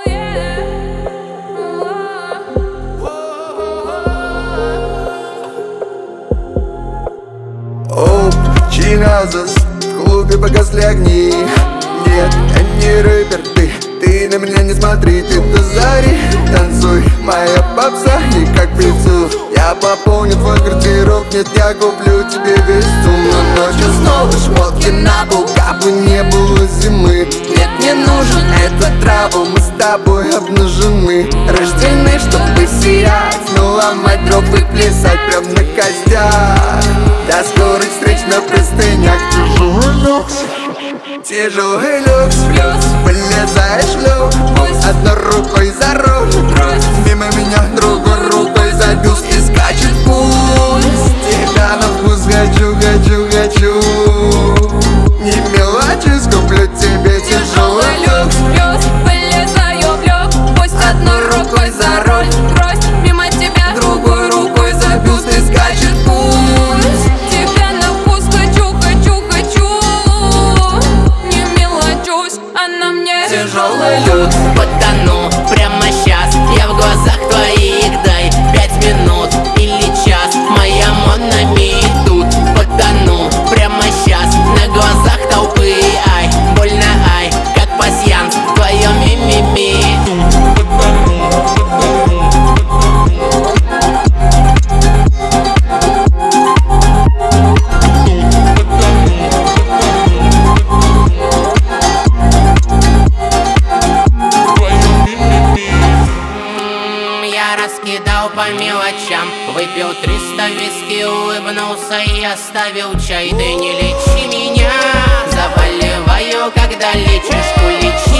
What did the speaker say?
Чиназас, в клубе погасли огни. Нет, я не рэпер, ты на меня не смотри, ты до зари танцуй, моя попса не как певцу. Я пополню твой гардероб, нет, я куплю тебе весь сум. Но ночью снова шмотки на пол, как бы не было зимы. Нет, не нужен этот трабл, мы с тобой обнажены, рождены, чтобы сиять, но ломать дров и плясать прям на костях. До скорых встреч на простынях. Тяжелый люкс, тяжелый люкс, вылезаешь в люк, одной рукой за руль, мимо меня другой рукой за бюст и скачет пульс. Тебя на вкус хочу, хочу, хочу. Не мелочись, куплю тебе тяжелый люкс. Вылезаю в люк, пусть одной рукой за руль, мимо тебя Другой рукой за бюст и скачет пульс. тебя на вкус хочу, хочу, хочу. Не мелочусь, она мне Тяжелый люкс. Потону прямо сейчас, я в глазах твоих, дай 5 минут или час, моя монами тут. Потону прямо сейчас, на глазах толпы, ай, больно, ай, как пасьянс, твое мимими. Я раскидал по мелочам, выпил 300 виски, улыбнулся и оставил чай. Ты не лечи меня, заболеваю, когда лечишь, улечи.